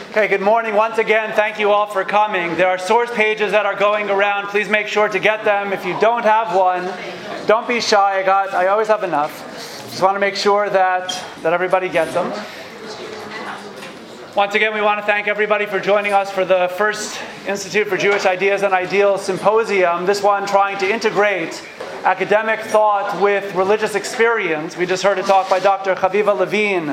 Okay, good morning once again. Thank you all for coming. There are source pages that are going around. Please make sure to get them. If you don't have one, don't be shy. I always have enough. Just want to make sure that everybody gets them. Once again, we want to thank everybody for joining us for the first Institute for Jewish Ideas and Ideals Symposium. This one trying to integrate academic thought with religious experience. We just heard a talk by Dr. Chaviva Levine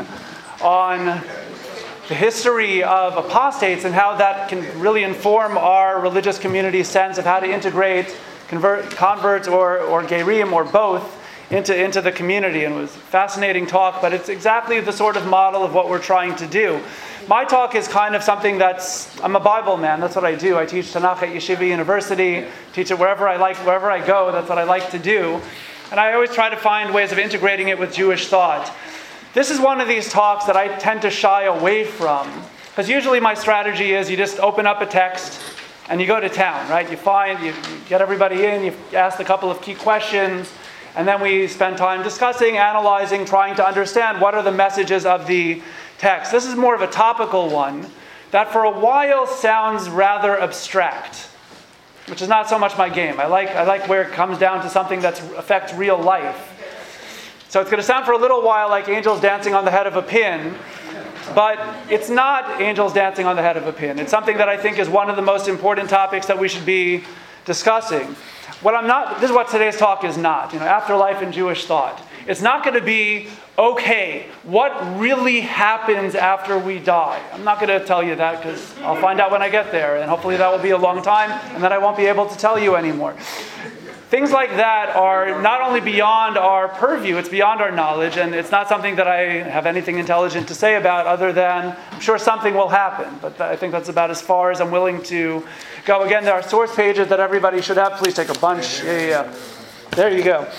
on the history of apostates and how that can really inform our religious community's sense of how to integrate converts or Gerim or both into the community. And it was a fascinating talk, but it's exactly the sort of model of what we're trying to do. My talk is kind of something I'm a Bible man. That's what I do. I teach Tanakh at Yeshiva University, teach it wherever I go. That's what I like to do. And I always try to find ways of integrating it with Jewish thought. This is one of these talks that I tend to shy away from, because usually my strategy is you just open up a text and you go to town, right? You get everybody in, you ask a couple of key questions, and then we spend time discussing, analyzing, trying to understand what are the messages of the text. This is more of a topical one that for a while sounds rather abstract, which is not so much my game. I like where it comes down to something that affects real life. So it's going to sound for a little while like angels dancing on the head of a pin, but it's not angels dancing on the head of a pin. It's something that I think is one of the most important topics that we should be discussing. This is what today's talk is not, afterlife and Jewish thought. It's not going to be, okay, what really happens after we die? I'm not going to tell you that because I'll find out when I get there, and hopefully that will be a long time, and then I won't be able to tell you anymore. Things like that are not only beyond our purview, it's beyond our knowledge, and it's not something that I have anything intelligent to say about other than I'm sure something will happen, but I think that's about as far as I'm willing to go. Again, there are source pages that everybody should have. Please take a bunch. Yeah. There you go.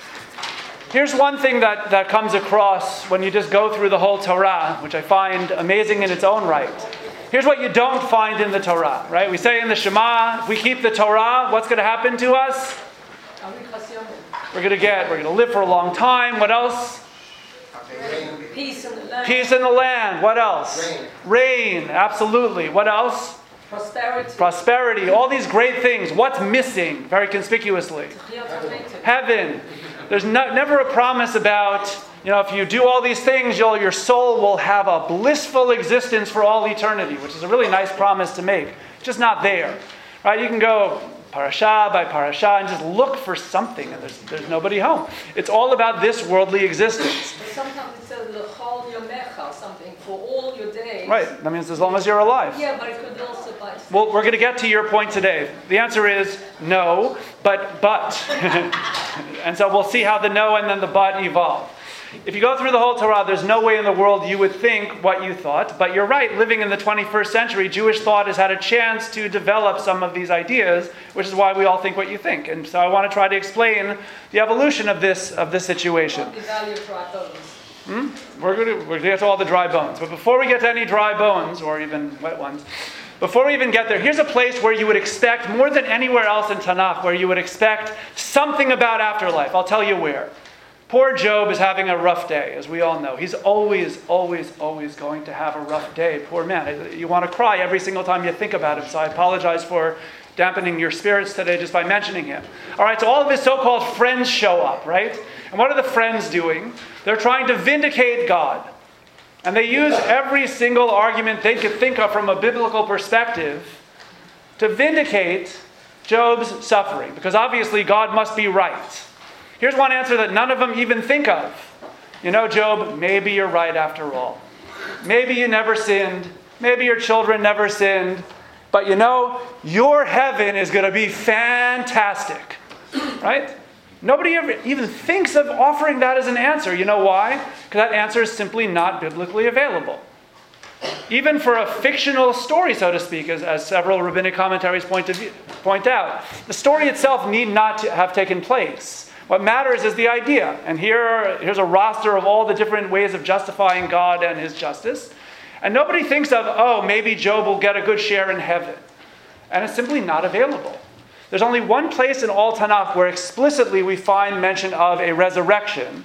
Here's one thing that comes across when you just go through the whole Torah, which I find amazing in its own right. Here's what you don't find in the Torah, right? We say in the Shema, if we keep the Torah, what's going to happen to us? We're going to live for a long time. What else? Peace in the land. Peace in the land. What else? Rain. Absolutely. What else? Prosperity. All these great things. What's missing? Very conspicuously. Heaven. There's never a promise about, if you do all these things, your soul will have a blissful existence for all eternity, which is a really nice promise to make. It's just not there. Right? You can go parasha by parasha and just look for something, and there's nobody home. It's all about this worldly existence. But sometimes it says l'chol yomecha, something for all your days. Right. That means as long as you're alive. Yeah, but it could also by. Well, we're going to get to your point today. The answer is no, but. And so we'll see how the no and then the but evolve. If you go through the whole Torah, there's no way in the world you would think what you thought. But you're right, living in the 21st century, Jewish thought has had a chance to develop some of these ideas, which is why we all think what you think. And so I want to try to explain the evolution of this situation. We're going to get to all the dry bones. But before we get to any dry bones, or even wet ones, before we even get there, here's a place where you would expect, more than anywhere else in Tanakh, where you would expect something about afterlife. I'll tell you where. Poor Job is having a rough day, as we all know. He's always, always, always going to have a rough day. Poor man. You want to cry every single time you think about him, so I apologize for dampening your spirits today just by mentioning him. All right, so all of his so-called friends show up, right? And what are the friends doing? They're trying to vindicate God. And they use every single argument they could think of from a biblical perspective to vindicate Job's suffering, because obviously God must be right. Here's one answer that none of them even think of. Job, maybe you're right after all. Maybe you never sinned. Maybe your children never sinned. But your heaven is going to be fantastic. Right? Nobody ever even thinks of offering that as an answer. You know why? Because that answer is simply not biblically available. Even for a fictional story, so to speak, as several rabbinic commentaries point out, the story itself need not have taken place. What matters is the idea. And here's a roster of all the different ways of justifying God and his justice. And nobody thinks of, maybe Job will get a good share in heaven. And it's simply not available. There's only one place in all Tanakh where explicitly we find mention of a resurrection.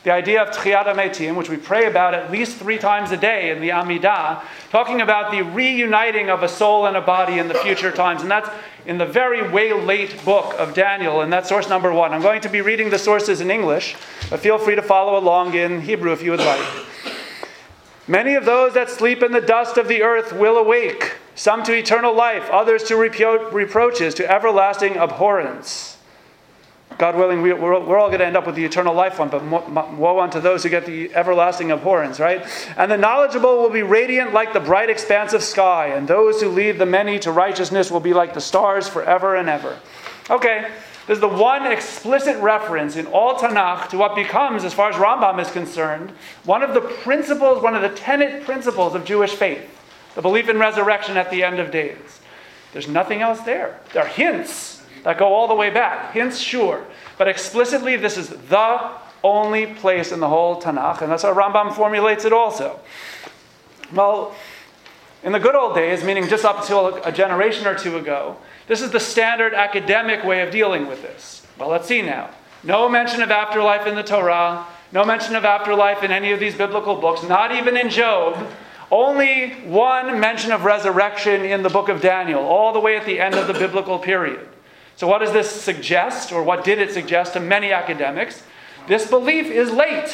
the idea of Tchiyat HaMetim, which we pray about at least 3 times a day in the Amidah, talking about the reuniting of a soul and a body in the future times. And that's in the very way late book of Daniel, and that's source number 1. I'm going to be reading the sources in English, but feel free to follow along in Hebrew if you would like. Many of those that sleep in the dust of the earth will awake, some to eternal life, others to reproaches, to everlasting abhorrence. God willing, we're all going to end up with the eternal life one, but woe unto those who get the everlasting abhorrence, right? And the knowledgeable will be radiant like the bright expanse of sky, and those who lead the many to righteousness will be like the stars forever and ever. Okay, there's the one explicit reference in all Tanakh to what becomes, as far as Rambam is concerned, one of the principles, one of the tenet principles of Jewish faith, the belief in resurrection at the end of days. There's nothing else there. There are hints that go all the way back. Hints, sure. But explicitly, this is the only place in the whole Tanakh, and that's how Rambam formulates it also. Well, in the good old days, meaning just up until a generation or two ago, this is the standard academic way of dealing with this. Well, let's see now. No mention of afterlife in the Torah, no mention of afterlife in any of these biblical books, not even in Job. Only one mention of resurrection in the book of Daniel, all the way at the end of the biblical period. So what does this suggest, or what did it suggest to many academics? This belief is late.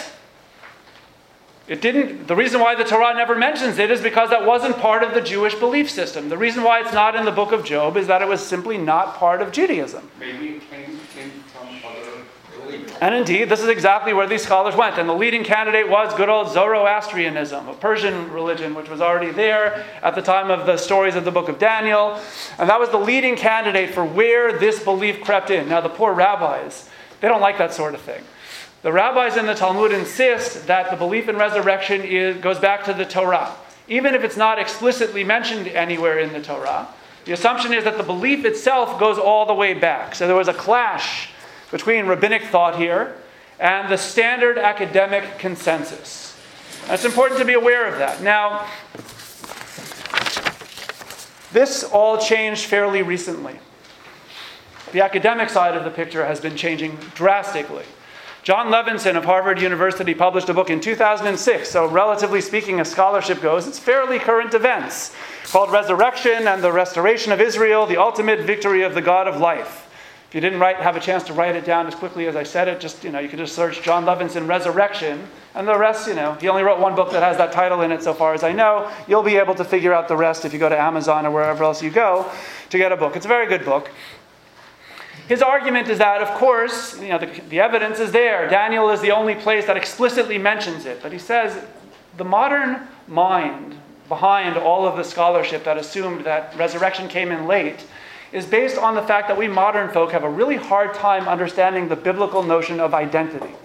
The reason why the Torah never mentions it is because that wasn't part of the Jewish belief system. The reason why it's not in the book of Job is that it was simply not part of Judaism. Maybe it came from other beliefs. And indeed, this is exactly where these scholars went. And the leading candidate was good old Zoroastrianism, a Persian religion which was already there at the time of the stories of the book of Daniel. And that was the leading candidate for where this belief crept in. Now, the poor rabbis, they don't like that sort of thing. The rabbis in the Talmud insist that the belief in resurrection goes back to the Torah. Even if it's not explicitly mentioned anywhere in the Torah, the assumption is that the belief itself goes all the way back. So there was a clash between rabbinic thought here and the standard academic consensus. And it's important to be aware of that. Now, this all changed fairly recently. The academic side of the picture has been changing drastically. John Levinson of Harvard University published a book in 2006, so relatively speaking as scholarship goes, it's fairly current events, called Resurrection and the Restoration of Israel, the Ultimate Victory of the God of Life. If you didn't have a chance to write it down as quickly as I said it, you can just search John Levinson Resurrection, and the rest, he only wrote one book that has that title in it so far as I know. You'll be able to figure out the rest if you go to Amazon or wherever else you go to get a book. It's a very good book. His argument is that, of course, the evidence is there. Daniel is the only place that explicitly mentions it. But he says the modern mind behind all of the scholarship that assumed that resurrection came in late is based on the fact that we modern folk have a really hard time understanding the biblical notion of identity.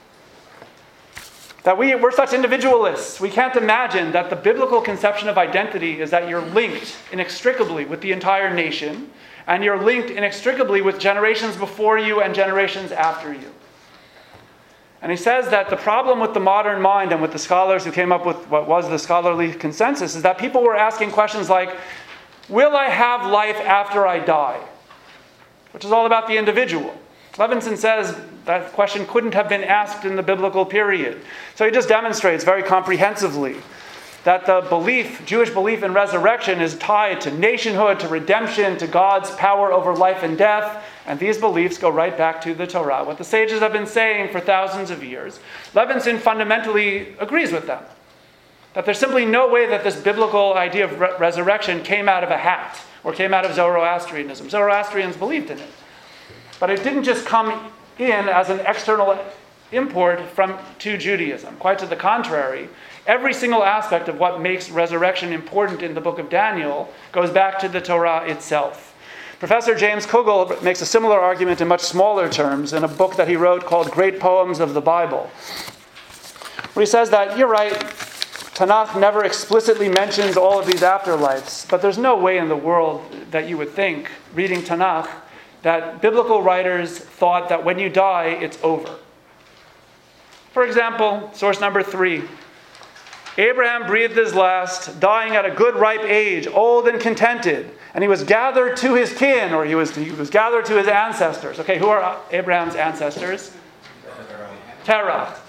That we're such individualists. We can't imagine that the biblical conception of identity is that you're linked inextricably with the entire nation, and you're linked inextricably with generations before you and generations after you. And he says that the problem with the modern mind and with the scholars who came up with what was the scholarly consensus is that people were asking questions like, will I have life after I die? Which is all about the individual. Levinson says that question couldn't have been asked in the biblical period. So he just demonstrates very comprehensively that the Jewish belief in resurrection is tied to nationhood, to redemption, to God's power over life and death. And these beliefs go right back to the Torah, what the sages have been saying for thousands of years. Levinson fundamentally agrees with them. That there's simply no way that this biblical idea of resurrection came out of a hat or came out of Zoroastrianism. Zoroastrians believed in it. But it didn't just come in as an external import to Judaism. Quite to the contrary, every single aspect of what makes resurrection important in the book of Daniel goes back to the Torah itself. Professor James Kugel makes a similar argument in much smaller terms in a book that he wrote called Great Poems of the Bible, where he says that, you're right, Tanakh never explicitly mentions all of these afterlives, but there's no way in the world that you would think, reading Tanakh, that biblical writers thought that when you die, it's over. For example, source number 3. Abraham breathed his last, dying at a good ripe age, old and contented. And he was gathered to his kin, or he was gathered to his ancestors. Okay, who are Abraham's ancestors? Terah.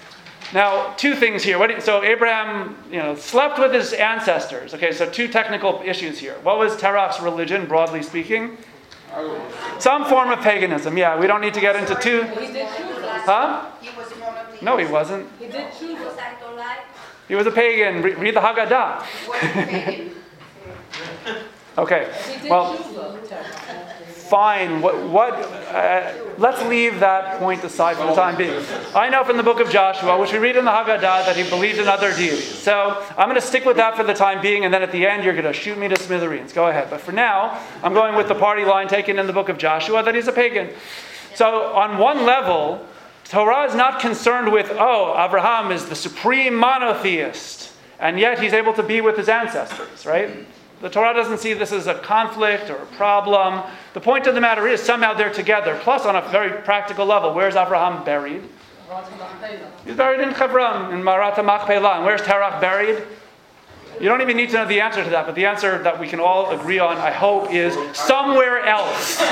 Now, two things here. So Abraham, slept with his ancestors. Okay, so two technical issues here. What was Terach's religion, broadly speaking? Some form of paganism. Yeah, we don't need to get into two. He did tshuva. Huh? He was monotheist. No, he wasn't. He did tshuva. He was a pagan. Read the Haggadah. He was pagan. Okay. He did Well, tshuva. fine. Let's leave that point aside for the time being. I know from the book of Joshua, which we read in the Haggadah, that he believed in other deities. So I'm going to stick with that for the time being, and then at the end you're going to shoot me to smithereens. Go ahead. But for now, I'm going with the party line taken in the book of Joshua, that he's a pagan. So on one level, Torah is not concerned with, Abraham is the supreme monotheist, and yet he's able to be with his ancestors, right? The Torah doesn't see this as a conflict or a problem. The point of the matter is somehow they're together. Plus, on a very practical level, where's Abraham buried? He's buried in Hebron, in Marat Machpelah. And where's Terach buried? You don't even need to know the answer to that, but the answer that we can all agree on, I hope, is somewhere else.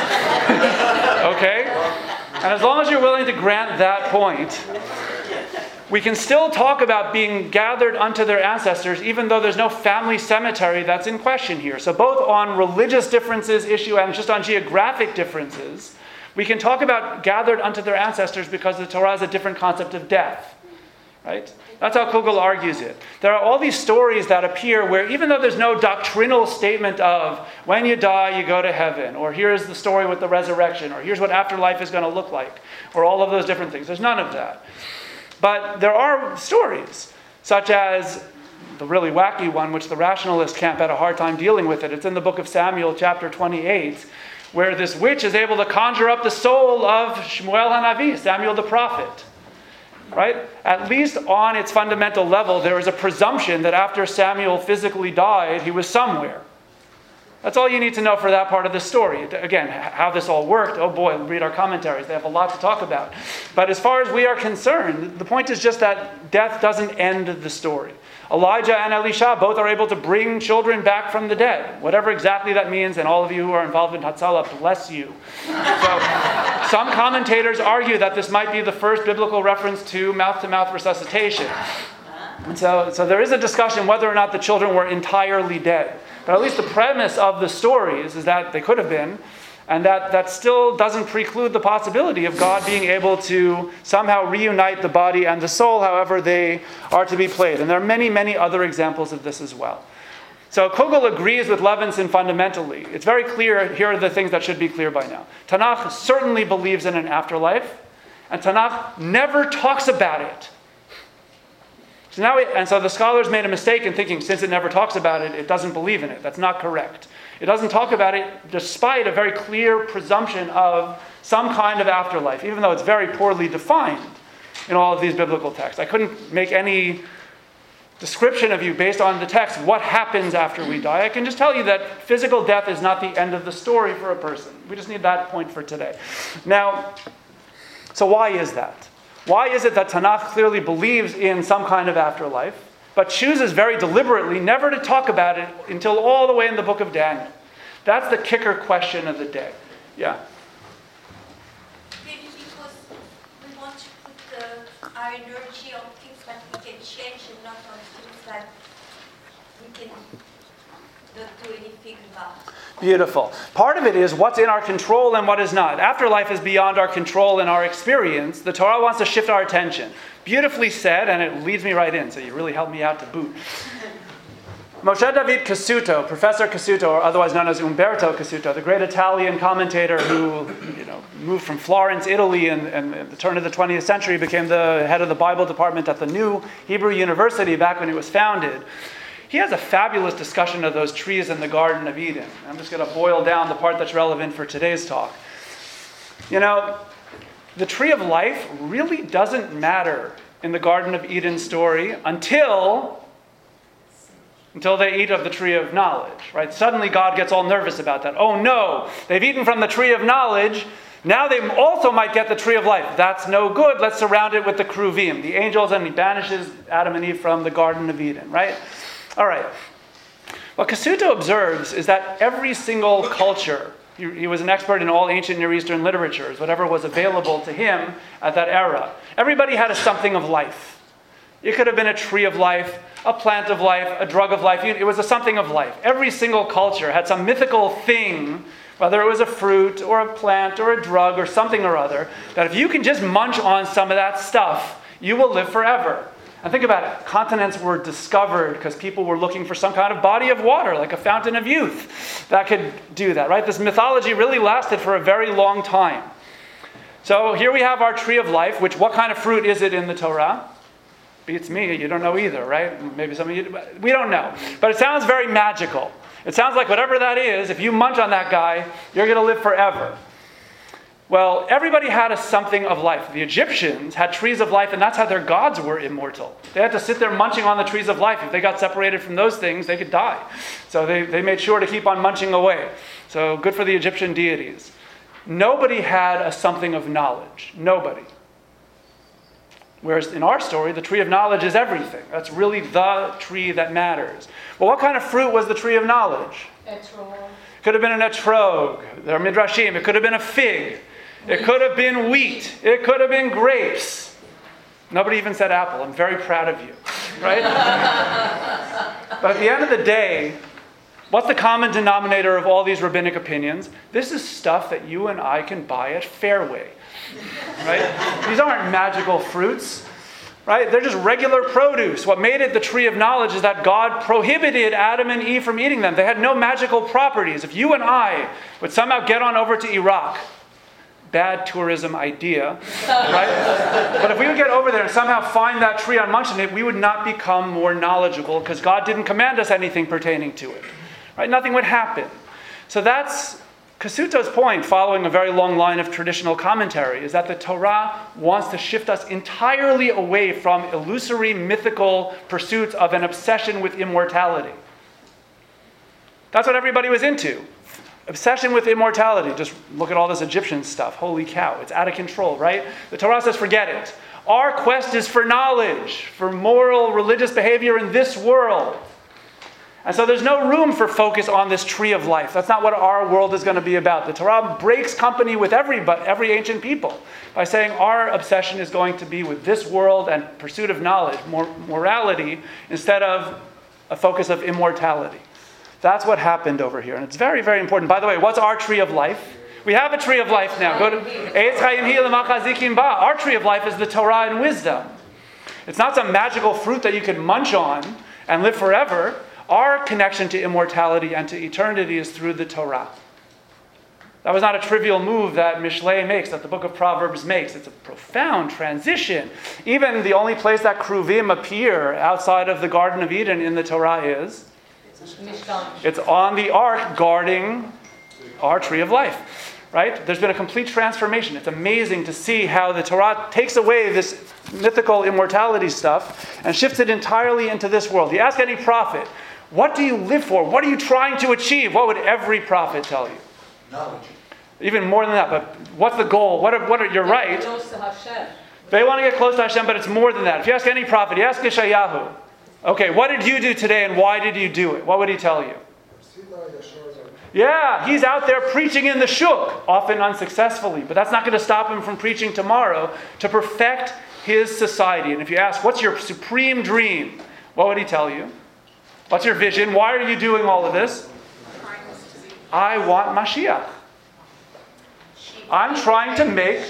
Okay? And as long as you're willing to grant that point, we can still talk about being gathered unto their ancestors, even though there's no family cemetery that's in question here. So both on religious differences issue and just on geographic differences, we can talk about gathered unto their ancestors because the Torah has a different concept of death. Right? That's how Kugel argues it. There are all these stories that appear where even though there's no doctrinal statement of when you die, you go to heaven, or here's the story with the resurrection, or here's what afterlife is going to look like, or all of those different things. There's none of that. But there are stories, such as the really wacky one, which the rationalist camp had a hard time dealing with it. It's in the book of Samuel, chapter 28, where this witch is able to conjure up the soul of Shmuel HaNavi, Samuel the prophet. Right? At least on its fundamental level, there is a presumption that after Samuel physically died, he was somewhere. That's all you need to know for that part of the story. Again, how this all worked, oh boy, read our commentaries. They have a lot to talk about. But as far as we are concerned, the point is just that death doesn't end the story. Elijah and Elisha both are able to bring children back from the dead, whatever exactly that means, and all of you who are involved in Hatzalah, bless you. So, some commentators argue that this might be the first biblical reference to mouth-to-mouth resuscitation. And so there is a discussion whether or not the children were entirely dead. But at least the premise of the stories is that they could have been, and that still doesn't preclude the possibility of God being able to somehow reunite the body and the soul, however they are to be played. And there are many, many other examples of this as well. So Kugel agrees with Levinson fundamentally. It's very clear, here are the things that should be clear by now. Tanakh certainly believes in an afterlife, and Tanakh never talks about it. So the scholars made a mistake in thinking since it never talks about it, it doesn't believe in it. That's not correct. It doesn't talk about it despite a very clear presumption of some kind of afterlife, even though it's very poorly defined in all of these biblical texts. I couldn't make any description of you based on the text, what happens after we die. I can just tell you that physical death is not the end of the story for a person. We just need that point for today. Now, so why is that? Why is it that Tanakh clearly believes in some kind of afterlife, but chooses very deliberately never to talk about it until all the way in the book of Daniel? That's the kicker question of the day. Yeah? Maybe because we want to put our energy on things that we can change and not on things that we can not do anything about. Beautiful. Part of it is what's in our control and what is not. Afterlife is beyond our control and our experience. The Torah wants to shift our attention. Beautifully said, and it leads me right in, so you really helped me out to boot. Moshe David Cassuto, Professor Cassuto, or otherwise known as Umberto Cassuto, the great Italian commentator who moved from Florence, Italy, and at the turn of the 20th century became the head of the Bible department at the new Hebrew University back when it was founded. He has a fabulous discussion of those trees in the Garden of Eden. I'm just going to boil down the part that's relevant for today's talk. The tree of life really doesn't matter in the Garden of Eden story until they eat of the tree of knowledge, right? Suddenly God gets all nervous about that. Oh no, they've eaten from the tree of knowledge. Now they also might get the tree of life. That's no good. Let's surround it with the Kruvim, the angels, and he banishes Adam and Eve from the Garden of Eden, right? All right. What Cassuto observes is that every single culture, he was an expert in all ancient Near Eastern literatures, whatever was available to him at that era, everybody had a something of life. It could have been a tree of life, a plant of life, a drug of life. It was a something of life. Every single culture had some mythical thing, whether it was a fruit or a plant or a drug or something or other, that if you can just munch on some of that stuff, you will live forever. And think about it. Continents were discovered because people were looking for some kind of body of water, like a fountain of youth, that could do that, right? This mythology really lasted for a very long time. So here we have our tree of life, which, what kind of fruit is it in the Torah? Beats me, you don't know either, right? Maybe some of you, we don't know. But it sounds very magical. It sounds like whatever that is, if you munch on that guy, you're going to live forever. Well, everybody had a something of life. The Egyptians had trees of life, and that's how their gods were immortal. They had to sit there munching on the trees of life. If they got separated from those things, they could die. So they made sure to keep on munching away. So good for the Egyptian deities. Nobody had a something of knowledge. Nobody. Whereas in our story, the tree of knowledge is everything. That's really the tree that matters. Well, what kind of fruit was the tree of knowledge? Etrog. It could have been an etrog. There are midrashim. It could have been a fig. It could have been wheat. It could have been grapes. Nobody even said apple. I'm very proud of you. Right? But at the end of the day, what's the common denominator of all these rabbinic opinions? This is stuff that you and I can buy at Fairway. Right? These aren't magical fruits. Right? They're just regular produce. What made it the tree of knowledge is that God prohibited Adam and Eve from eating them. They had no magical properties. If you and I would somehow get on over to Iraq, bad tourism idea, right? But if we would get over there and somehow find that tree and munch on it, we would not become more knowledgeable because God didn't command us anything pertaining to it. Right? Nothing would happen. So that's Cassuto's point, following a very long line of traditional commentary, is that the Torah wants to shift us entirely away from illusory, mythical pursuits of an obsession with immortality. That's what everybody was into. Obsession with immortality. Just look at all this Egyptian stuff. Holy cow, it's out of control, right? The Torah says, forget it. Our quest is for knowledge, for moral, religious behavior in this world. And so there's no room for focus on this tree of life. That's not what our world is going to be about. The Torah breaks company with every ancient people by saying our obsession is going to be with this world and pursuit of knowledge, morality, instead of a focus of immortality. That's what happened over here. And it's very, very important. By the way, what's our tree of life? We have a tree of life now. Go to Eitz Chaim Hi L'Machazikim Ba. Our tree of life is the Torah and wisdom. It's not some magical fruit that you can munch on and live forever. Our connection to immortality and to eternity is through the Torah. That was not a trivial move that Mishlei makes, that the book of Proverbs makes. It's a profound transition. Even the only place that Kruvim appear outside of the Garden of Eden in the Torah is? It's on the ark guarding our tree of life. Right? There's been a complete transformation. It's amazing to see how the Torah takes away this mythical immortality stuff and shifts it entirely into this world. You ask any prophet, what do you live for? What are you trying to achieve? What would every prophet tell you? Knowledge. Even more than that, but what's the goal? You're right. Close to Hashem. They want to get close to Hashem, but it's more than that. If you ask any prophet, you ask Yeshayahu, okay, what did you do today and why did you do it? What would he tell you? Yeah, he's out there preaching in the shuk, often unsuccessfully, but that's not going to stop him from preaching tomorrow to perfect his society. And if you ask, what's your supreme dream? What would he tell you? What's your vision? Why are you doing all of this? I want Mashiach. I'm trying to make...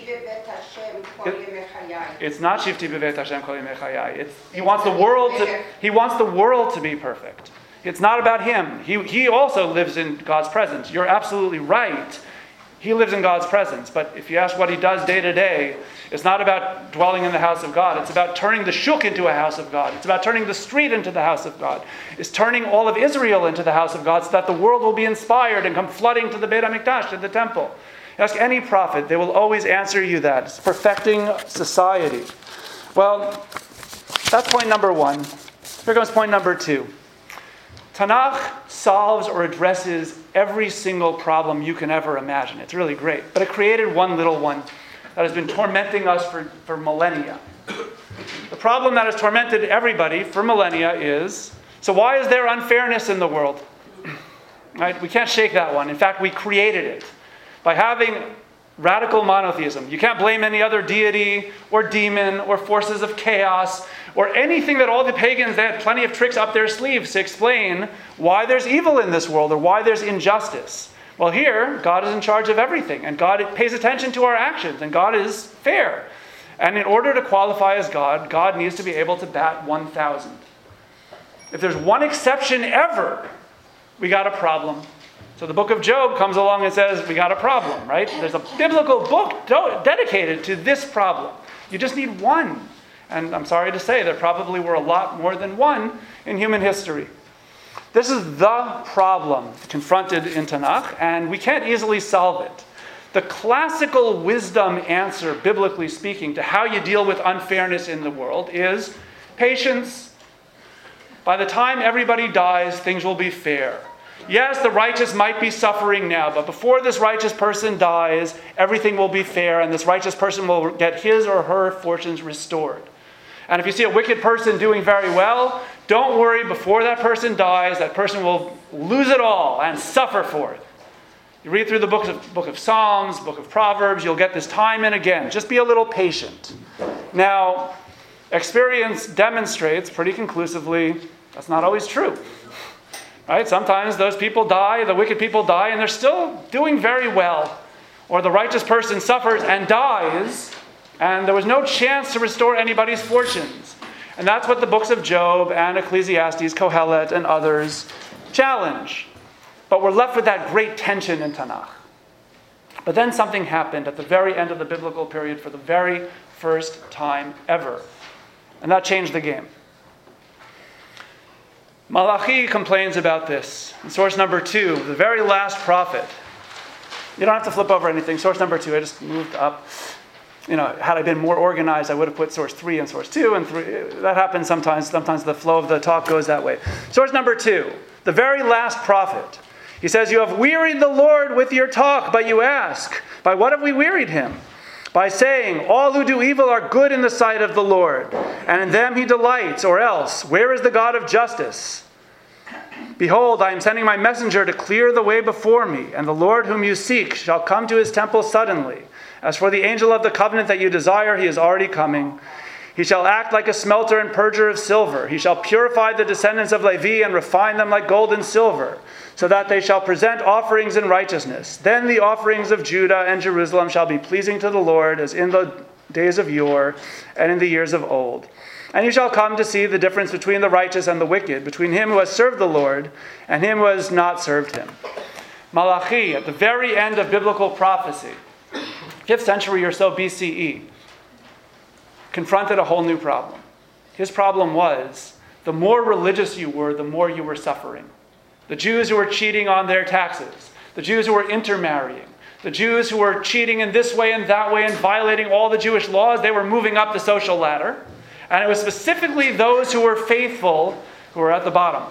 It's not Shifti Bevet Hashem Kol Yemei Chayai. He wants the world to be perfect. It's not about him. He also lives in God's presence. You're absolutely right. He lives in God's presence. But if you ask what he does day to day, it's not about dwelling in the house of God. It's about turning the shuk into a house of God. It's about turning the street into the house of God. It's turning all of Israel into the house of God so that the world will be inspired and come flooding to the Beit HaMikdash, to the temple. Ask any prophet, they will always answer you that. It's perfecting society. Well, that's point number one. Here comes point number two. Tanakh solves or addresses every single problem you can ever imagine. It's really great. But it created one little one that has been tormenting us for millennia. The problem that has tormented everybody for millennia is, so why is there unfairness in the world? Right? We can't shake that one. In fact, we created it by having radical monotheism. You can't blame any other deity or demon or forces of chaos or anything that all the pagans, they had plenty of tricks up their sleeves to explain why there's evil in this world or why there's injustice. Well, here, God is in charge of everything, and God pays attention to our actions, and God is fair. And in order to qualify as God, God needs to be able to bat 1,000. If there's one exception ever, we got a problem. So the book of Job comes along and says, we got a problem, right? There's a biblical book dedicated to this problem. You just need one. And I'm sorry to say, there probably were a lot more than one in human history. This is the problem confronted in Tanakh, and we can't easily solve it. The classical wisdom answer, biblically speaking, to how you deal with unfairness in the world is patience. By the time everybody dies, things will be fair. Yes, the righteous might be suffering now, but before this righteous person dies, everything will be fair, and this righteous person will get his or her fortunes restored. And if you see a wicked person doing very well, don't worry, before that person dies, that person will lose it all and suffer for it. You read through the book of Psalms, book of Proverbs, you'll get this time and again. Just be a little patient. Now, experience demonstrates pretty conclusively that's not always true. Right? Sometimes those people die, the wicked people die, and they're still doing very well. Or the righteous person suffers and dies, and there was no chance to restore anybody's fortunes. And that's what the books of Job and Ecclesiastes, Kohelet, and others challenge. But we're left with that great tension in Tanakh. But then something happened at the very end of the biblical period for the very first time ever. And that changed the game. Malachi complains about this. In source number 2, the very last prophet. You don't have to flip over anything. Source number 2, I just moved up. Had I been more organized, I would have put source 3 and source 2 and 3. That happens sometimes. Sometimes the flow of the talk goes that way. Source number 2, the very last prophet. He says, "You have wearied the Lord with your talk, but you ask, by what have we wearied him? By saying, all who do evil are good in the sight of the Lord, and in them he delights, or else, where is the God of justice? Behold, I am sending my messenger to clear the way before me, and the Lord whom you seek shall come to his temple suddenly. As for the angel of the covenant that you desire, he is already coming. He shall act like a smelter and purger of silver. He shall purify the descendants of Levi and refine them like gold and silver, so that they shall present offerings in righteousness. Then the offerings of Judah and Jerusalem shall be pleasing to the Lord, as in the days of yore and in the years of old. And you shall come to see the difference between the righteous and the wicked, between him who has served the Lord and him who has not served him." Malachi, at the very end of biblical prophecy, 5th century or so BCE, confronted a whole new problem. His problem was, the more religious you were, the more you were suffering. The Jews who were cheating on their taxes, the Jews who were intermarrying, the Jews who were cheating in this way and that way and violating all the Jewish laws, they were moving up the social ladder. And it was specifically those who were faithful who were at the bottom.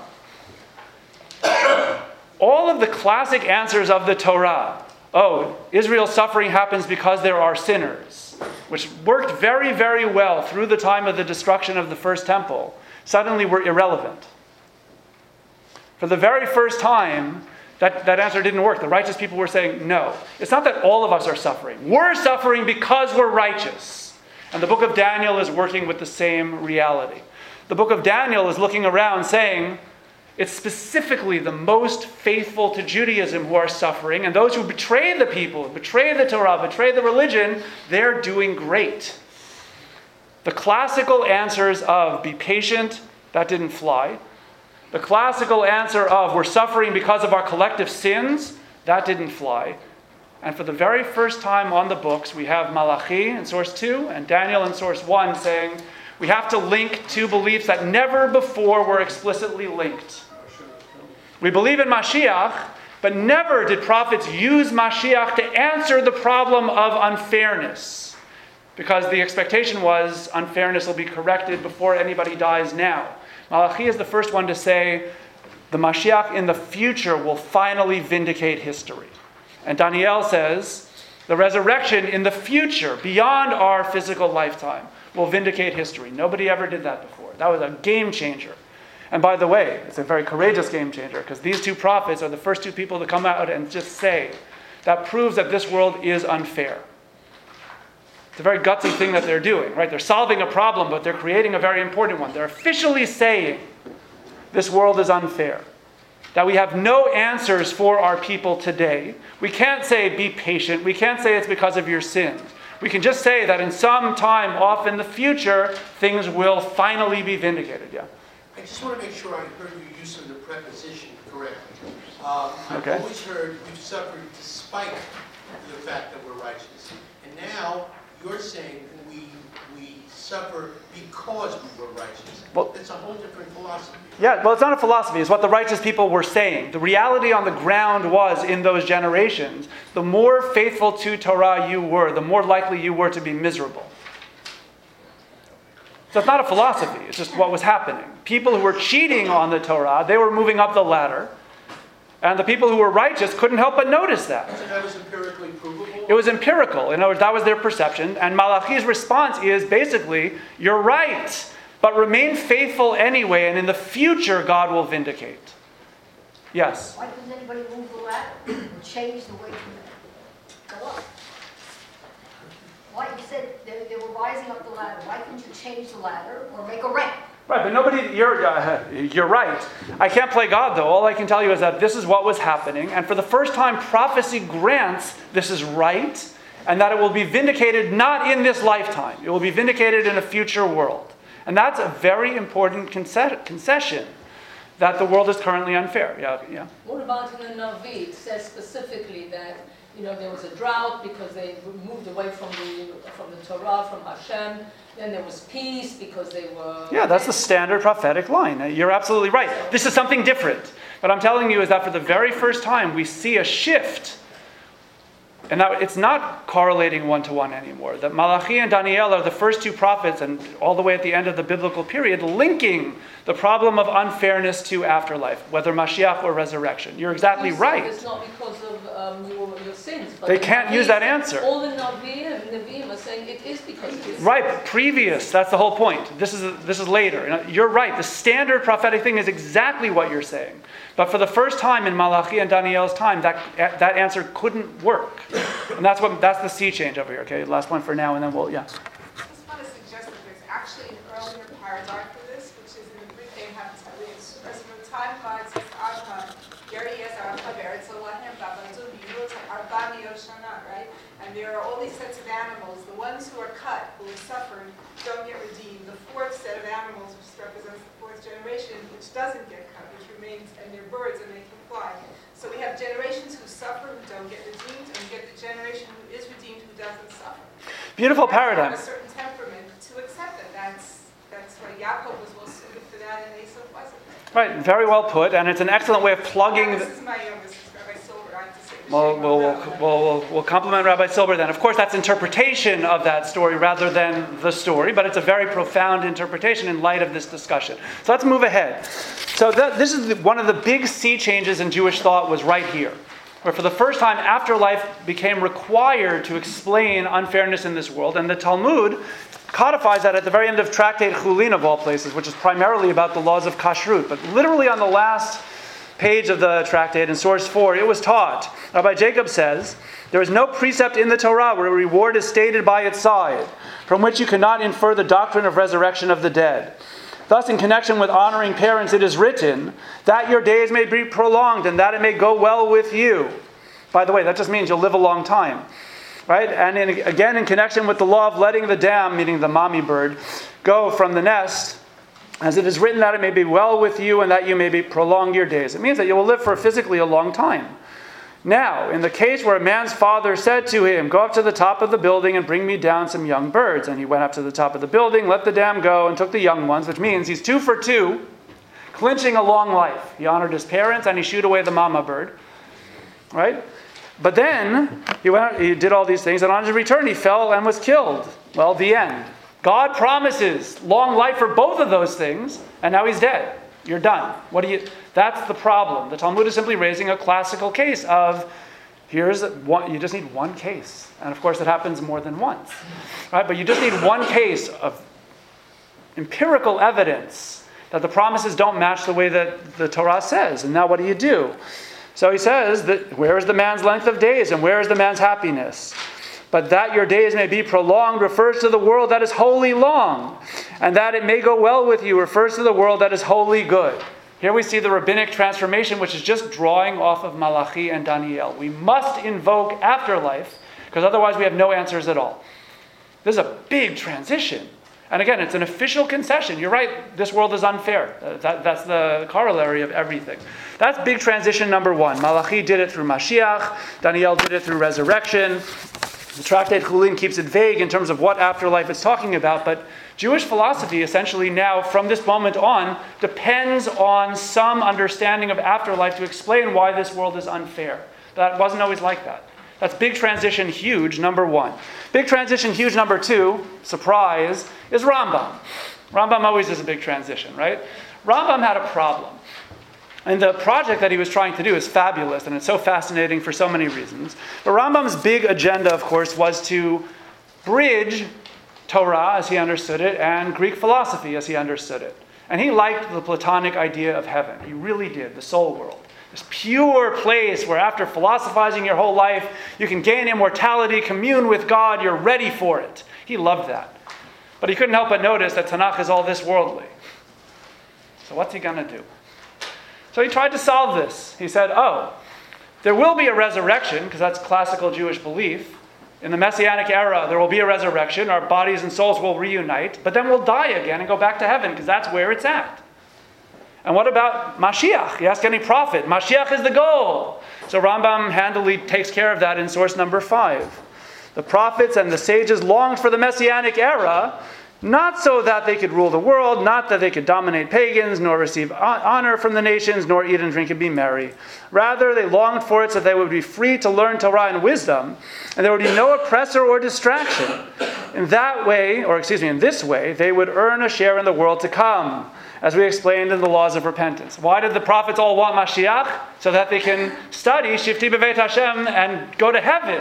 All of the classic answers of the Torah, Israel's suffering happens because there are sinners, which worked very, very well through the time of the destruction of the first temple, suddenly were irrelevant. For the very first time, that answer didn't work. The righteous people were saying, no. It's not that all of us are suffering. We're suffering because we're righteous. And the book of Daniel is working with the same reality. The book of Daniel is looking around saying, it's specifically the most faithful to Judaism who are suffering, and those who betray the people, betray the Torah, betray the religion, they're doing great. The classical answers of be patient, that didn't fly. The classical answer of we're suffering because of our collective sins, that didn't fly. And for the very first time on the books, we have Malachi in source 2 and Daniel in source 1 saying we have to link two beliefs that never before were explicitly linked. We believe in Mashiach, but never did prophets use Mashiach to answer the problem of unfairness, because the expectation was unfairness will be corrected before anybody dies now. Malachi is the first one to say the Mashiach in the future will finally vindicate history. And Daniel says the resurrection in the future, beyond our physical lifetime, will vindicate history. Nobody ever did that before. That was a game changer. And by the way, it's a very courageous game changer, because these two prophets are the first two people to come out and just say, that proves that this world is unfair. It's a very gutsy thing that they're doing, right? They're solving a problem, but they're creating a very important one. They're officially saying this world is unfair, that we have no answers for our people today. We can't say, be patient. We can't say it's because of your sins. We can just say that in some time off in the future, things will finally be vindicated. Yeah. I just want to make sure I heard your use of the preposition correctly. Okay. I've always heard we've suffered despite the fact that we're righteous. And now you're saying we suffer because we were righteous. Well, it's a whole different philosophy. Yeah, well, it's not a philosophy. It's what the righteous people were saying. The reality on the ground was, in those generations, the more faithful to Torah you were, the more likely you were to be miserable. So it's not a philosophy. It's just what was happening. People who were cheating on the Torah, they were moving up the ladder. And the people who were righteous couldn't help but notice that. So that was empirically provable? It was empirical. In other words, that was their perception. And Malachi's response is basically, you're right, but remain faithful anyway, and in the future, God will vindicate. Yes? Why doesn't anybody move the ladder and change the way to go up? Why, you said they were rising up the ladder. Why couldn't you change the ladder or make a ramp? Right, but nobody, you're right. I can't play God, though. All I can tell you is that this is what was happening. And for the first time, prophecy grants this is right, and that it will be vindicated not in this lifetime. It will be vindicated in a future world. And that's a very important concession, that the world is currently unfair. Yeah. What about in the Navi? It says specifically that there was a drought because they moved away from the Torah, from Hashem. Then there was peace because they were... Yeah, that's the standard prophetic line. You're absolutely right. This is something different. What I'm telling you is that for the very first time, we see a shift. And that it's not correlating one-to-one anymore. That Malachi and Daniel are the first two prophets, and all the way at the end of the biblical period, linking the problem of unfairness to afterlife, whether Mashiach or resurrection. You're exactly right. It's not because of your sins. But they can't use that answer. All the Nevi'im are saying it is because of his right, but previous, that's the whole point. This is later. You're right. The standard prophetic thing is exactly what you're saying. But for the first time in Malachi and Daniel's time, that answer couldn't work. And that's the sea change over here. Okay, last one for now, and then we'll, yeah. I just want to suggest that there's actually an earlier paradigm for this, which is in the Brit Haftarah. As from the time God says, Geri Yezer Chaver, it's Elohim Babadu, Yirut Arbani Yoshana, right? And there are all these sets of animals. The ones who are cut, who have suffered, don't get redeemed. The fourth set of animals, which represents the fourth generation, which doesn't get cut, which remains, and they're birds and they can fly. So we have generations who suffer, who don't get redeemed, and we get the generation who is redeemed, who doesn't suffer. Beautiful paradigm. Have a certain temperament to accept that. That's why Yaakov was well suited for that, and Esau wasn't. Right, very well put, and it's an excellent way of plugging. This is my this is Rabbi Silver. I have to say. We'll compliment Rabbi Silber then. Of course, that's interpretation of that story rather than the story, but it's a very profound interpretation in light of this discussion. So let's move ahead. So this is one of the big sea changes in Jewish thought was right here, where for the first time afterlife became required to explain unfairness in this world, and the Talmud codifies that at the very end of Tractate Chulin of all places, which is primarily about the laws of kashrut. But literally on the last page of the tractate in source 4, it was taught. Rabbi Jacob says, there is no precept in the Torah where a reward is stated by its side, from which you cannot infer the doctrine of resurrection of the dead. Thus, in connection with honoring parents, it is written that your days may be prolonged and that it may go well with you. By the way, that just means you'll live a long time. Right? And again, in connection with the law of letting the dam, meaning the mommy bird, go from the nest, as it is written that it may be well with you and that you may prolong your days. It means that you will live for physically a long time. Now, in the case where a man's father said to him, go up to the top of the building and bring me down some young birds. And he went up to the top of the building, let the dam go, and took the young ones, which means he's 2 for 2, clinching a long life. He honored his parents and he shooed away the mama bird. Right? But then, he did all these things, and on his return he fell and was killed. Well, the end. God promises long life for both of those things, and now he's dead. You're done. That's the problem. The Talmud is simply raising a classical case of, you just need one case. And of course it happens more than once. Right? But you just need one case of empirical evidence that the promises don't match the way that the Torah says. And now what do? So he says that where is the man's length of days and where is the man's happiness? But that your days may be prolonged refers to the world that is wholly long. And that it may go well with you refers to the world that is wholly good. Here we see the rabbinic transformation, which is just drawing off of Malachi and Daniel. We must invoke afterlife, because otherwise we have no answers at all. This is a big transition. And again, it's an official concession. You're right, this world is unfair. That's the corollary of everything. That's big transition number one. Malachi did it through Mashiach. Daniel did it through resurrection. The Tractate Chulin keeps it vague in terms of what afterlife it's talking about, but Jewish philosophy essentially now, from this moment on, depends on some understanding of afterlife to explain why this world is unfair. That wasn't always like that. That's big transition, huge, number one. Big transition, huge, number two, surprise, is Rambam. Rambam always is a big transition, right? Rambam had a problem. And the project that he was trying to do is fabulous, and it's so fascinating for so many reasons. But Rambam's big agenda, of course, was to bridge Torah, as he understood it, and Greek philosophy, as he understood it. And he liked the Platonic idea of heaven. He really did, the soul world. This pure place where after philosophizing your whole life, you can gain immortality, commune with God, you're ready for it. He loved that. But he couldn't help but notice that Tanakh is all this worldly. So what's he going to do? So he tried to solve this. He said, there will be a resurrection, because that's classical Jewish belief. In the Messianic era, there will be a resurrection. Our bodies and souls will reunite. But then we'll die again and go back to heaven, because that's where it's at. And what about Mashiach? You ask any prophet. Mashiach is the goal. So Rambam handily takes care of that in source number 5. The prophets and the sages longed for the Messianic era, not so that they could rule the world, not that they could dominate pagans, nor receive honor from the nations, nor eat and drink and be merry. Rather, they longed for it so that they would be free to learn Torah and wisdom, and there would be no oppressor or distraction. In this way, they would earn a share in the world to come, as we explained in the laws of repentance. Why did the prophets all want Mashiach? So that they can study Shifti B'Veit Hashem and go to heaven.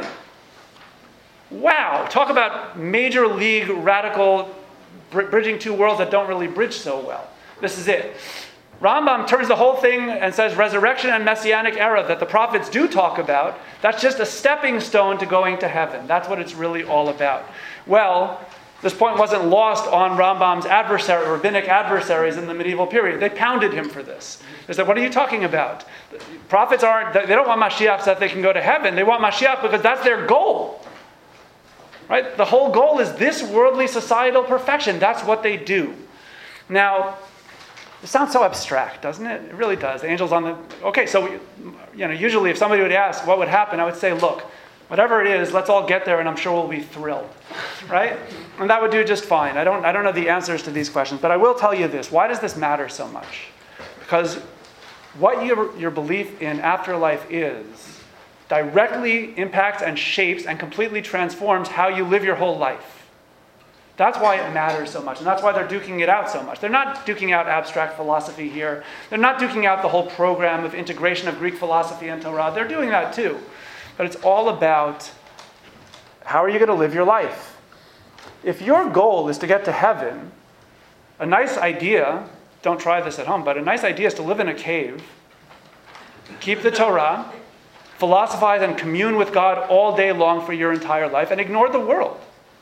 Wow, talk about major league radical bridging two worlds that don't really bridge so well. This is it. Rambam turns the whole thing and says resurrection and Messianic era that the prophets do talk about, that's just a stepping stone to going to heaven. That's what it's really all about. Well, this point wasn't lost on Rambam's rabbinic adversaries in the medieval period. They pounded him for this. They said, what are you talking about? Prophets they don't want Mashiach so that they can go to heaven. They want Mashiach because that's their goal. Right? The whole goal is this worldly societal perfection. That's what they do. Now, it sounds so abstract, doesn't it? It really does. The angels on the... Okay, so, usually if somebody would ask what would happen, I would say, look, whatever it is, let's all get there and I'm sure we'll be thrilled. Right? And that would do just fine. I don't know the answers to these questions, but I will tell you this. Why does this matter so much? Because what your belief in afterlife is directly impacts and shapes and completely transforms how you live your whole life. That's why it matters so much, and that's why they're duking it out so much. They're not duking out abstract philosophy here. They're not duking out the whole program of integration of Greek philosophy and Torah. They're doing that too. But it's all about how are you going to live your life? If your goal is to get to heaven, a nice idea, don't try this at home, but a nice idea is to live in a cave, keep the Torah, philosophize and commune with God all day long for your entire life, and ignore the world.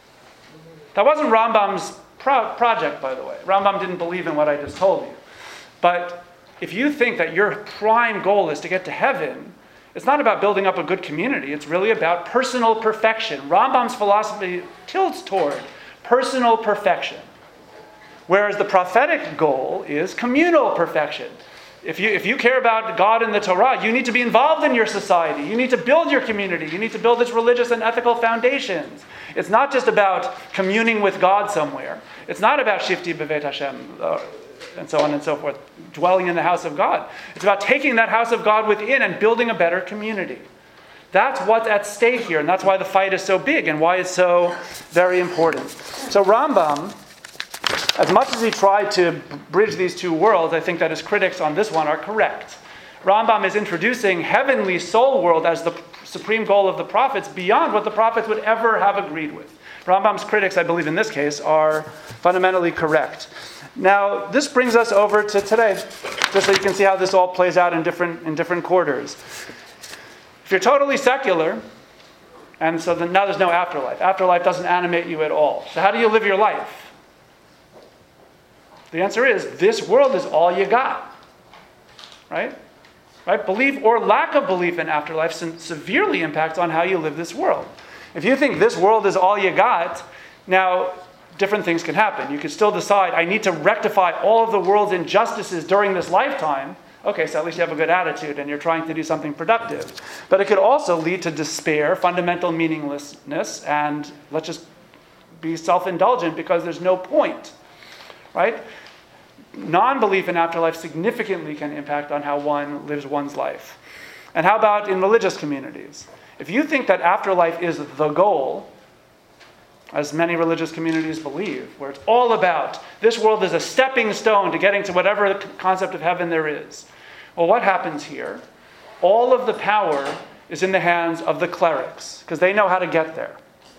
That wasn't Rambam's project, by the way. Rambam didn't believe in what I just told you. But if you think that your prime goal is to get to heaven, it's not about building up a good community. It's really about personal perfection. Rambam's philosophy tilts toward personal perfection, whereas the prophetic goal is communal perfection. If you care about God and the Torah, you need to be involved in your society. You need to build your community. You need to build its religious and ethical foundations. It's not just about communing with God somewhere. It's not about Shifti B'Veit Hashem, and so on and so forth, dwelling in the house of God. It's about taking that house of God within and building a better community. That's what's at stake here, and that's why the fight is so big and why it's so very important. So Rambam, as much as he tried to bridge these two worlds, I think that his critics on this one are correct. Rambam is introducing heavenly soul world as the supreme goal of the prophets beyond what the prophets would ever have agreed with. Rambam's critics, I believe in this case, are fundamentally correct. Now, this brings us over to today, just so you can see how this all plays out in different quarters. If you're totally secular, And so then now there's no afterlife. Afterlife doesn't animate you at all. So how do you live your life? The answer is, this world is all you got. Right? Right? Belief or lack of belief in afterlife severely impacts on how you live this world. If you think this world is all you got, now different things can happen. You could still decide, I need to rectify all of the world's injustices during this lifetime. Okay, so at least you have a good attitude and you're trying to do something productive. But it could also lead to despair, fundamental meaninglessness, and let's just be self-indulgent because there's no point. Right? Non-belief in afterlife significantly can impact on how one lives one's life. And how about in religious communities? If you think that afterlife is the goal, as many religious communities believe, where it's all about this world is a stepping stone to getting to whatever concept of heaven there is. Well, what happens here? All of the power is in the hands of the clerics, because they know how to get there.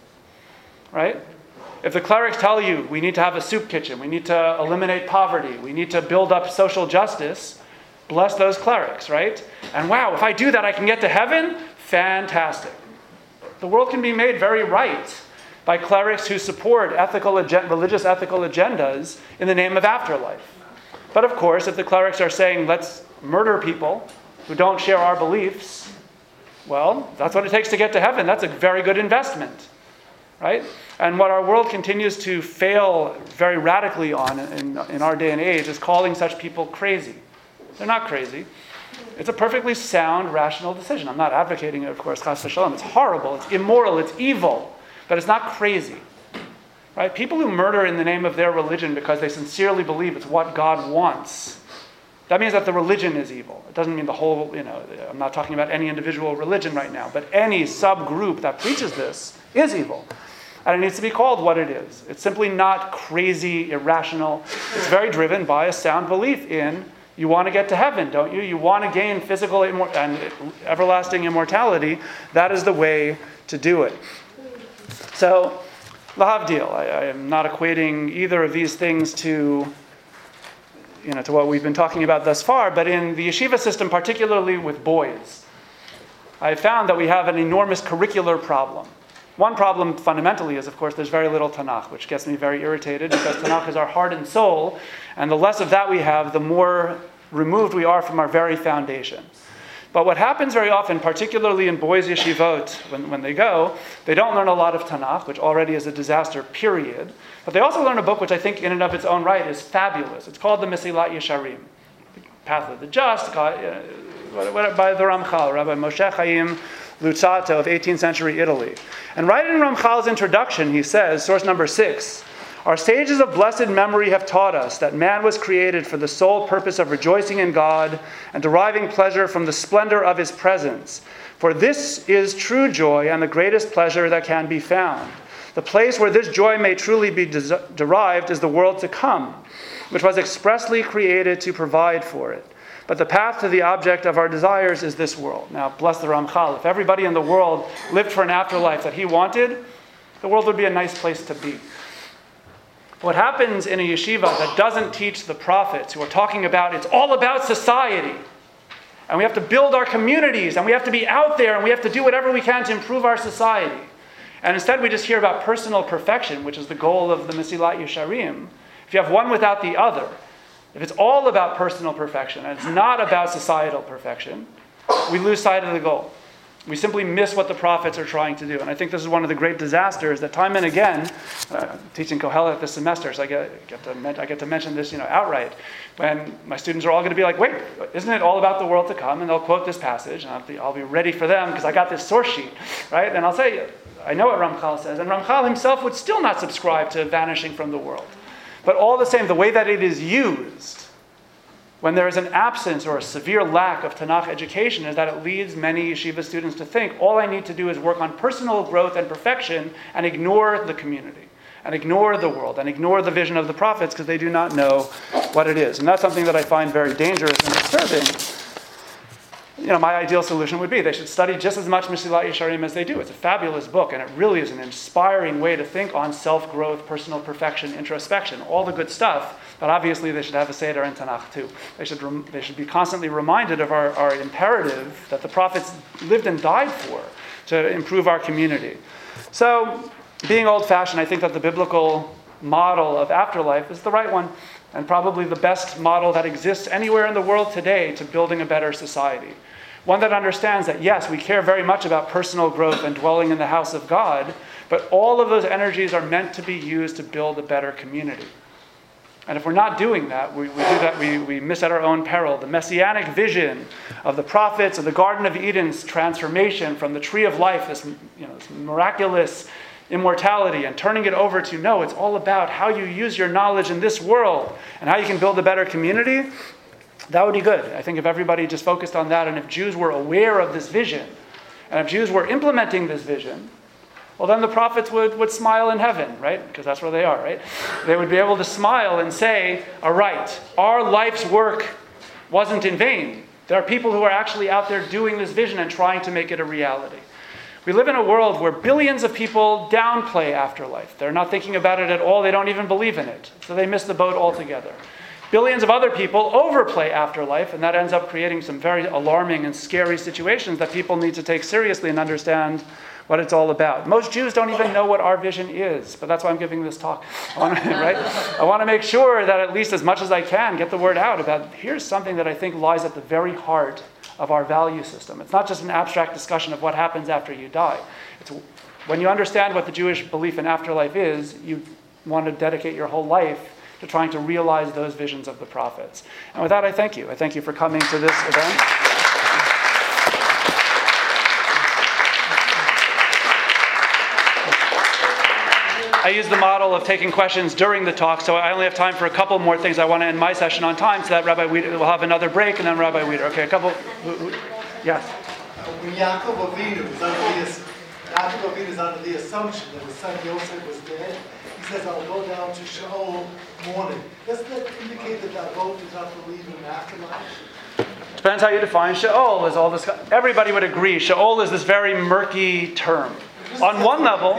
Right? If the clerics tell you, we need to have a soup kitchen, we need to eliminate poverty, we need to build up social justice, bless those clerics, right? And wow, if I do that, I can get to heaven? Fantastic. The world can be made very right by clerics who support religious ethical agendas in the name of afterlife. But of course, if the clerics are saying, let's murder people who don't share our beliefs, well, that's what it takes to get to heaven. That's a very good investment, right? And what our world continues to fail very radically on in our day and age is calling such people crazy. They're not crazy. It's a perfectly sound, rational decision. I'm not advocating it, of course, chas v'shalom. It's horrible, it's immoral, it's evil. But it's not crazy. Right? People who murder in the name of their religion because they sincerely believe it's what God wants, that means that the religion is evil. It doesn't mean the whole, I'm not talking about any individual religion right now, but any subgroup that preaches this is evil. And it needs to be called what it is. It's simply not crazy, irrational. It's very driven by a sound belief in, you want to get to heaven, don't you? You want to gain physical and everlasting immortality. That is the way to do it. So, lahavdil, I am not equating either of these things to what we've been talking about thus far, but in the yeshiva system, particularly with boys, I found that we have an enormous curricular problem. One problem fundamentally is, of course, there's very little Tanakh, which gets me very irritated because Tanakh is our heart and soul, and the less of that we have, the more removed we are from our very foundation. But what happens very often, particularly in boys' yeshivot, when they go, they don't learn a lot of Tanakh, which already is a disaster, period. But they also learn a book which I think in and of its own right is fabulous. It's called the Mesilat Yesharim, the Path of the Just, by the Ramchal, Rabbi Moshe Chaim Luzzatto of 18th century Italy. And right in Ramchal's introduction, he says, source number 6, our sages of blessed memory have taught us that man was created for the sole purpose of rejoicing in God and deriving pleasure from the splendor of his presence. For this is true joy and the greatest pleasure that can be found. The place where this joy may truly be derived is the world to come, which was expressly created to provide for it. But the path to the object of our desires is this world. Now, bless the Ramchal. If everybody in the world lived for an afterlife that he wanted, the world would be a nice place to be. What happens in a yeshiva that doesn't teach the prophets who are talking about it's all about society, and we have to build our communities, and we have to be out there, and we have to do whatever we can to improve our society. And instead we just hear about personal perfection, which is the goal of the Mesilat Yesharim. If you have one without the other, if it's all about personal perfection, and it's not about societal perfection, we lose sight of the goal. We simply miss what the prophets are trying to do. And I think this is one of the great disasters that time and again, teaching Kohelet this semester, so I get to mention this outright, when my students are all going to be like, wait, isn't it all about the world to come? And they'll quote this passage, and I'll be ready for them because I got this source sheet, right? And I'll say, I know what Ramchal says, and Ramchal himself would still not subscribe to vanishing from the world. But all the same, the way that it is used, when there is an absence or a severe lack of Tanakh education, is that it leads many yeshiva students to think, all I need to do is work on personal growth and perfection and ignore the community, and ignore the world, and ignore the vision of the prophets because they do not know what it is. And that's something that I find very dangerous and disturbing. My ideal solution would be they should study just as much Mesilat Yesharim as they do. It's a fabulous book, and it really is an inspiring way to think on self-growth, personal perfection, introspection, all the good stuff. But obviously they should have a Seder in Tanakh too. They should be constantly reminded of our imperative that the prophets lived and died for, to improve our community. So, being old-fashioned, I think that the biblical model of afterlife is the right one, and probably the best model that exists anywhere in the world today to building a better society. One that understands that, yes, we care very much about personal growth and dwelling in the house of God, but all of those energies are meant to be used to build a better community. And if we're not doing that, we miss at our own peril. The messianic vision of the prophets of the Garden of Eden's transformation from the tree of life, this miraculous immortality, and turning it over to, no, it's all about how you use your knowledge in this world and how you can build a better community, that would be good. I think if everybody just focused on that, and if Jews were aware of this vision, and if Jews were implementing this vision, well, then the prophets would smile in heaven, right? Because that's where they are, right? They would be able to smile and say, all right, our life's work wasn't in vain. There are people who are actually out there doing this vision and trying to make it a reality. We live in a world where billions of people downplay afterlife. They're not thinking about it at all. They don't even believe in it. So they miss the boat altogether. Billions of other people overplay afterlife, and that ends up creating some very alarming and scary situations that people need to take seriously and understand what it's all about. Most Jews don't even know what our vision is, but that's why I'm giving this talk. I want to make sure that at least as much as I can get the word out about here's something that I think lies at the very heart of our value system. It's not just an abstract discussion of what happens after you die. It's when you understand what the Jewish belief in afterlife is, you want to dedicate your whole life to trying to realize those visions of the prophets. And with that, I thank you. I thank you for coming to this event. I use the model of taking questions during the talk, so I only have time for a couple more things. I want to end my session on time so that Rabbi Wieder will have another break, and then Rabbi Wieder. Okay, a couple. Yes? When Yaakov Avinu is under the assumption that his son Yosef was dead, he says, I'll go down to Sheol mourning. Doesn't that indicate that Yaakov does not believe in afterlife? Depends how you define Sheol. Is all this? Everybody would agree. Sheol is this very murky term. On one level...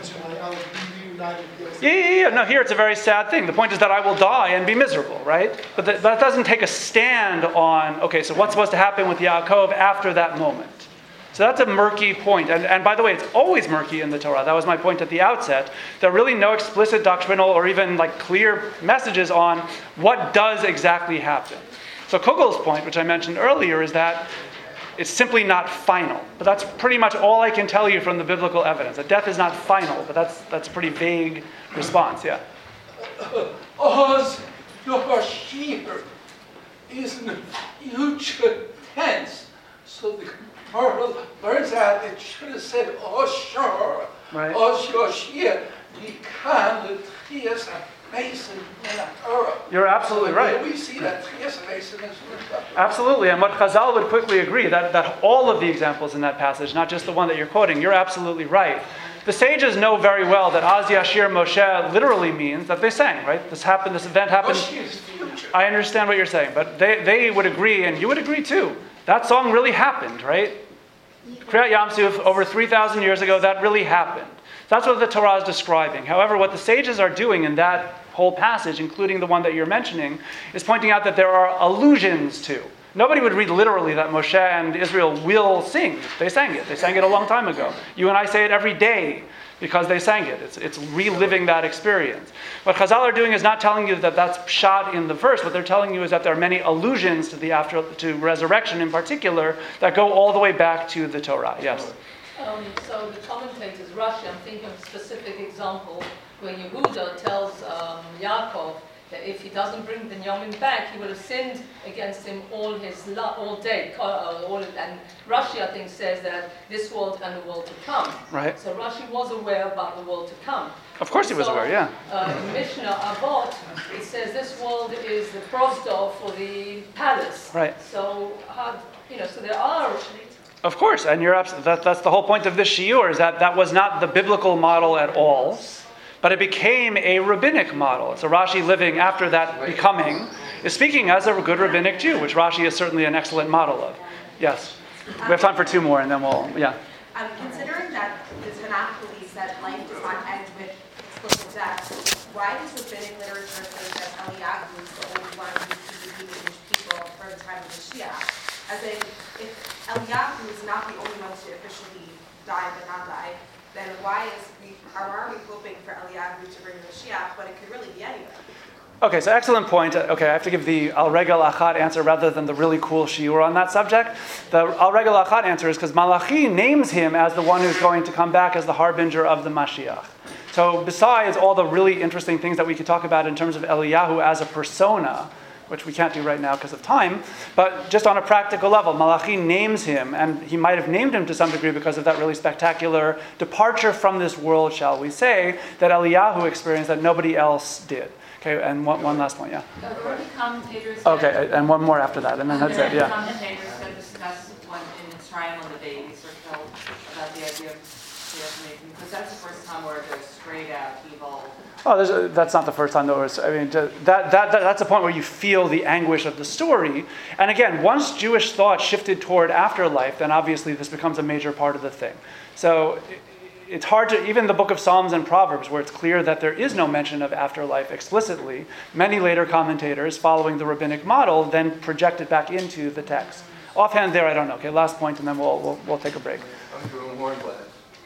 Yeah. No, here it's a very sad thing. The point is that I will die and be miserable, right? But that doesn't take a stand on, okay, so what's supposed to happen with Yaakov after that moment? So that's a murky point. And by the way, it's always murky in the Torah. That was my point at the outset. There are really no explicit doctrinal or even clear messages on what does exactly happen. So Kugel's point, which I mentioned earlier, is that it's simply not final. But that's pretty much all I can tell you from the biblical evidence. That death is not final, but that's a pretty vague response, yeah. Oz Yoshir is in the future tense. So the Gemara learns out it should have said Oshur. Right. Oz Yoshir. Yikan L'Tchias Mason and Torah. You're absolutely right. We see that Tchias Mason is absolutely, and what Chazal would quickly agree, that all of the examples in that passage, not just the one that you're quoting, you're absolutely right. The sages know very well that Az Yashir Moshe literally means that they sang, right? This event happened. I understand what you're saying, but they would agree, and you would agree too. That song really happened, right? Kriyat Yam Suf, over 3,000 years ago, that really happened. That's what the Torah is describing. However, what the sages are doing in that whole passage, including the one that you're mentioning, is pointing out that there are allusions to. Nobody would read literally that Moshe and Israel will sing. They sang it. They sang it a long time ago. You and I say it every day because they sang it. It's reliving that experience. What Chazal are doing is not telling you that that's shot in the verse. What they're telling you is that there are many allusions to resurrection in particular that go all the way back to the Torah. Yes? So the commentators, Rashi, I'm thinking of a specific example where Yehuda tells Yaakov that if he doesn't bring Binyamin back, he will have sinned against him all day. And Rashi, I think, says that this world and the world to come. Right. So Rashi was aware about the world to come. Of course he was aware, yeah. In Mishnah Avot, it says this world is the prosdor for the palace. Right. So, so there are... Of course, and you're that's the whole point of this shiur, is that was not the biblical model at all, but it became a rabbinic model. So Rashi, living after that becoming, is speaking as a good rabbinic Jew, which Rashi is certainly an excellent model of. Yes. We have time for two more, and then yeah. Considering that the Tanakh believes that life does not end with explicit death, why does rabbinic literature say that Eliyahu is the only one who can redeem the Jewish people for the time of the Mashiach? As in, if Eliyahu is not the only one to officially die but not die, then why are we hoping for Eliyahu to bring Mashiach when it could really be anybody? Okay, so excellent point. Okay, I have to give the al regel achat answer rather than the really cool shiur on that subject. The al regel achat answer is because Malachi names him as the one who's going to come back as the harbinger of the Mashiach. So besides all the really interesting things that we could talk about in terms of Eliyahu as a persona, which we can't do right now because of time, but just on a practical level, Malachi names him, and he might have named him to some degree because of that really spectacular departure from this world, shall we say, that Eliyahu experienced that nobody else did. Okay, and one last point, yeah. There are commentators. Okay, and one more after that, and then that's it, yeah. Commentators that discuss when in Mitzrayim when the babies are killed about the idea of because that's the first time where it goes straight out evil. Oh, that's not the first time, though. I mean, that's the point where you feel the anguish of the story. And again, once Jewish thought shifted toward afterlife, then obviously this becomes a major part of the thing. So it's hard to, even the book of Psalms and Proverbs, where it's clear that there is no mention of afterlife explicitly, many later commentators, following the rabbinic model, then project it back into the text. Offhand there, I don't know. Okay, last point, and then we'll take a break. I'm Jerome Hornblatt.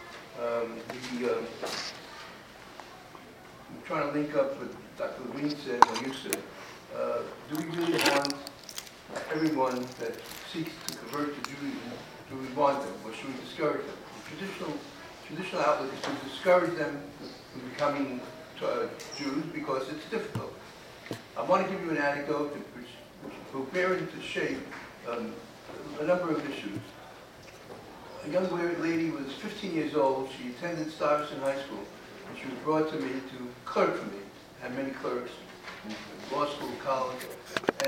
I'm trying to link up with Dr. Levine said, what you said. Do we really want everyone that seeks to convert to Judaism, do we want them, or should we discourage them? The traditional outlook is to discourage them from becoming Jews because it's difficult. I want to give you an anecdote which will bear into shape a number of issues. A young lady was 15 years old. She attended Stuyvesant High School, and she was brought to me to clerk for me. I had many clerks in law school, college.